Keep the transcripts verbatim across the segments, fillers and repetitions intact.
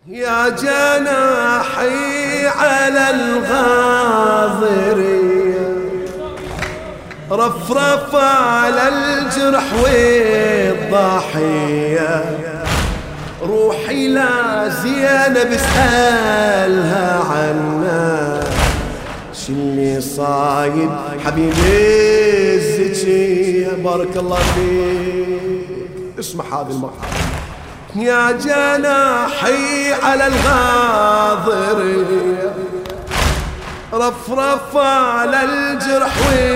يا جناحي على الغاضرية، رفرف على الجرح والضحية، روحي لا زينب اسألها عنا، شلي صايد حبيبي الزكية. بارك الله فيك. اسمع هذه المقطع. يا جناحي على الغاضرية، رفرف على الجرح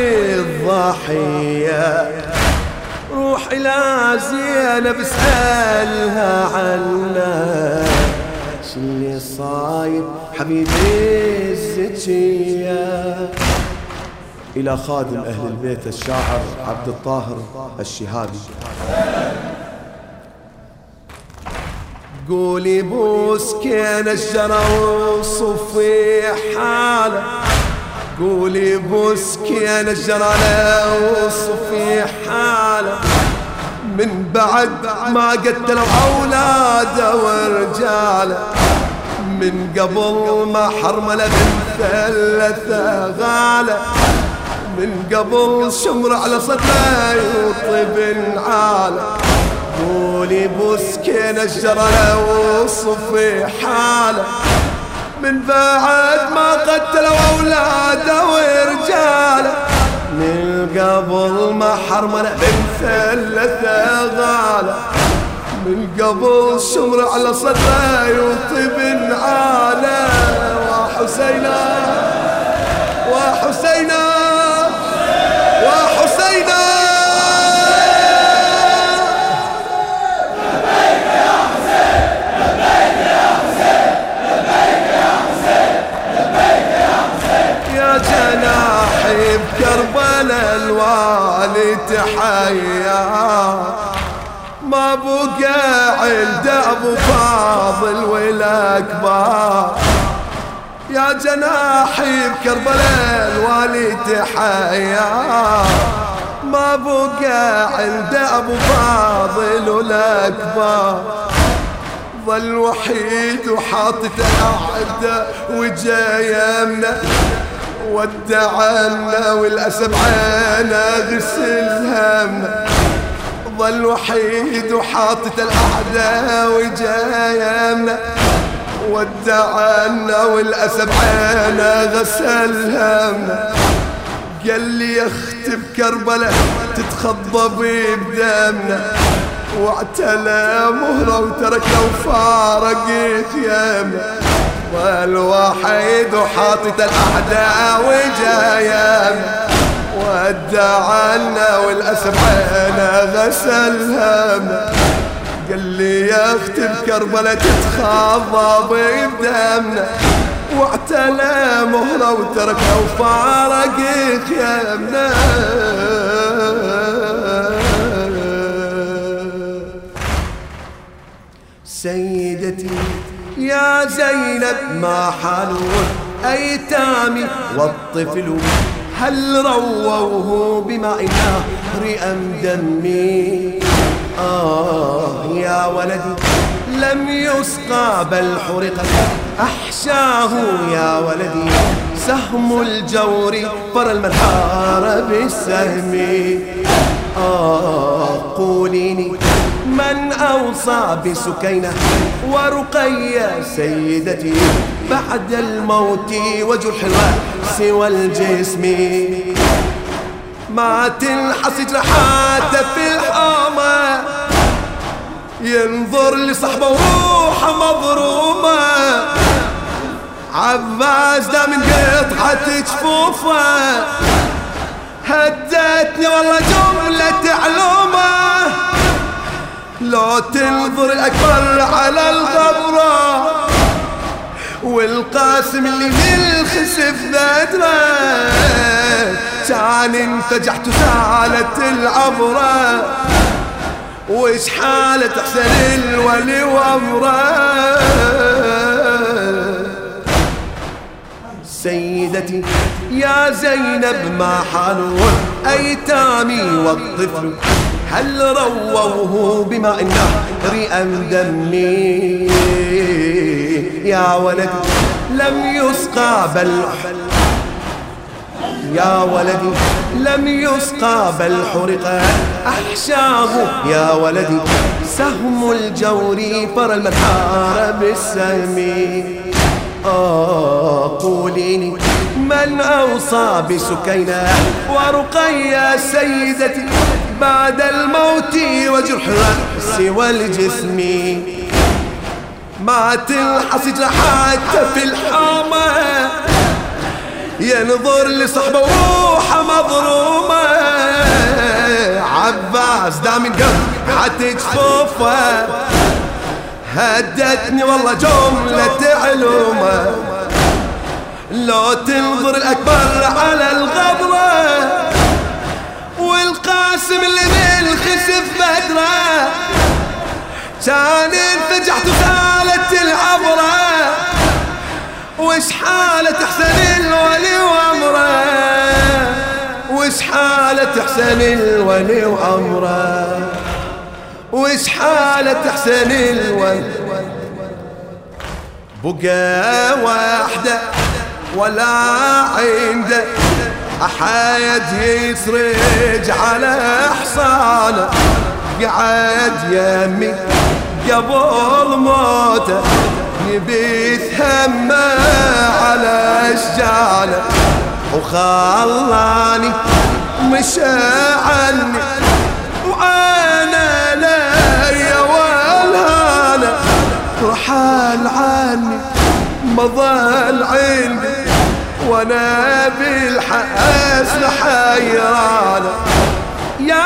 والضحية، روحي لا زينب اسألها عنا، شلي صايد حبيبي الزكية. إلى خادم أهل البيت الشاعر عبد الطاهر الشهابي. قولي بوس كان الشرى وصفي حاله، قولي بوس كان الشرى وصفي حاله، من بعد ما قتلوا أولاده ورجاله، من قبل ما حرمل بنت ثلاثة غاله، من قبل شمر على صدره يطيب عاله. قولي بوسكين الجرى وصفي حاله، من بعد ما قتلوا أولاده ورجاله، من قبل ما حرمل بنت ثلاثة غاله، من قبل شمر على صدره يطيب عاله. وحسينا وحسينا وحسينا بكربلاء الوالي تحيا، ما بقى عند ابو فاضل ولا كبار. يا جناحي بكربلاء الوالي تحيا، ما بقى عند ابو فاضل ولا كبار. ظل وحيد وحاطط الاعداء وجا يمنا، ودعنا والأسف عينا غسل همنا. ظل وحيد وحاطط الأعداء وجا يمنا، ودعنا والأسف عينا غسل همنا. قال لي يا اختي بكربلاء تتخضب بدمنا، واعتلى مهره وتركنا وفارقت يمنا. والوحيد وحاطط الأعداء وجايا، ودعنا والأسف عينا غسل همنا. قال لي يا اختي بكربلاء تتخضب بدمنا، واعتلى مهره وتركنا وفارقت يمنا. سيدتي يا زينب ما حال أيتامي والطفل، هل رووه بماء النهر أم دمي؟ آه يا ولدي لم يسقى بل حرق أحشاه، يا ولدي سهم الجور فر المنحار بالسهم. آه قوليني من أوصى بسكينة ورقية سيدتي بعد الموت وجرح الرأس والجسم؟ ما تنحس جرحات في الحامة، ينظر لصحبه وروحه مضرومة. عباس دا من قطعة جفوفه، هدتني والله جملة علومه. لو تنظر الأكبر على الغبرة، والقاسم اللي بالخسف ذاتره، كان انفجحت وسالت العبرة. وإيش حالة حسن الولي وأمره؟ سيدتي يا زينب ما حال أيتامي والطفل، هل رووه بماء النهر أم دمي؟ يا ولدي لم يسقى بل يا ولدي لم يسقى بل حرق أحشاه يا ولدي سهم الجور فر المنحار بالسهم. آه قوليني من أوصى بسكينة ورقيا سيدتي بعد الموت وجرح الرأس والجسم. ما تلحس جرحات في الحامة ينظر لصحبه وروحه مضرومة. عباس دام القلب حتى جفوفه هدتني والله جملة علومه. لو تنظر الأكبر على الغبرة والقاسم اللي بالخسف بدره كان انفجعت وسالت العبرة. وش حالة حسن الولي وعمره وش حالة حسن الولي وعمره وش حالة حسن الولي. بقى واحدة ولا عنده أحد يسرج على حصانه. قعد يمي قبل موته يبيث همه على أشجانه وخلاني مشى عني وأنا ليا والهانة رحل عني ما ظل عندي وانا بالحسن حيرانة. يا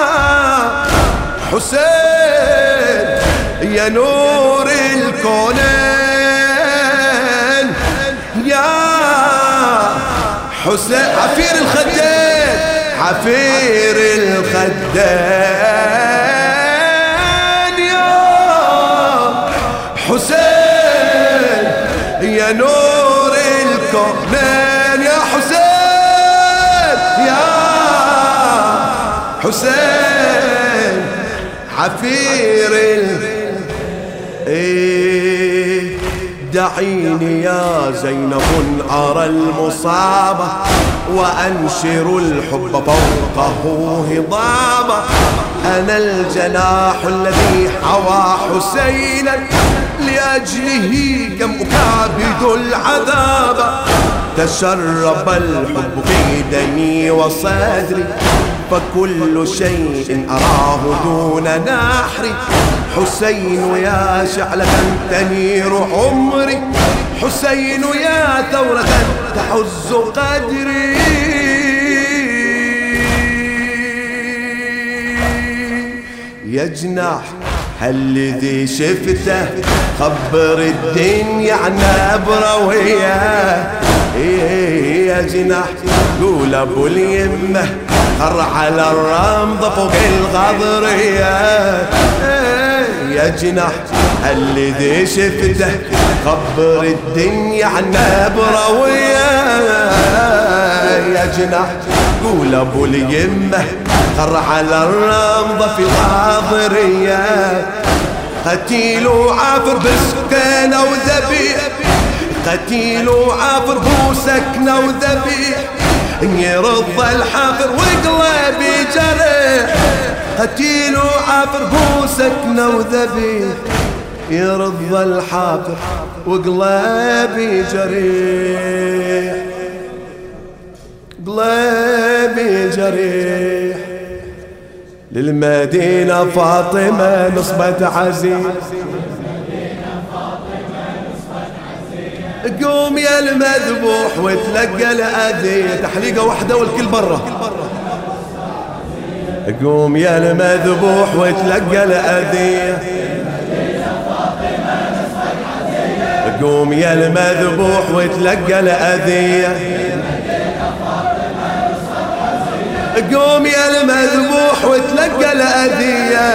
حسين يا نور الكونين يا حسين عفير الخدين عفير الخدين يا حسين يا نور الكونين يا حسين يا حسين عفير ال إيه دعيني يا زينب أرى المصابة وأنشر الحب فوقه هضابة. أنا الجناح الذي حوى حسينا لأجله كم أكابد العذاب. تشرب الحب في دمي وصدري فكل شيء أراه دون نحري. حسين يا شعلة تنير عمري حسين يا ثورة تحز قدري. يا جناح هالذي شفته خبر الدنيا عن أبروية. يا جناح قول أبو اليمة خر على الرمضة فوق الغضرية. يا جناح الذي شفته خبر الدنيا عن أبروية. يا جناح قول أبو اليمة خر على الرمضة في الغاضرية. قتيل وعافر بسكنة وذبيح قتيل وعافر بوسكنة وذبيح يرضى الحافر وقلبي جريح. قتيل وعافر بوسكنة وذبيح يرضى الحافر وقلبي جريح قلبي جريح. للمدينة فاطمة نصبت عزيز قوم يا المذبوح وتلقى الأذية. تحليقة واحدة والكل برا. قوم يا المذبوح وتلقى الأذية. قوم يا المذبوح وتلقى الأذية. قوم يا المذبوح وتلقى الأذية.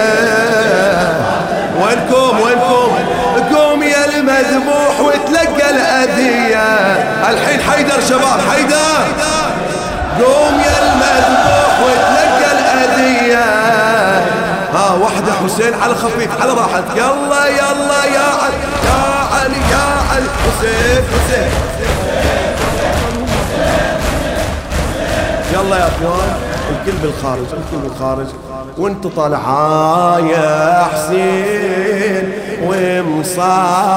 وينكم وينكم قوم يا المذبوح وتلقى الأذية. الحين حيدر شباب حيدر قوم يا المذبوح وتلقى الأذية. ها واحدة حسين على خفيف على راحتك. يلا يلا يا علي يا علي يا سيف سيف. يلا يا اخوان الكل بالخارج الكل بالخارج. وانت طالعة يا حسين ومصاب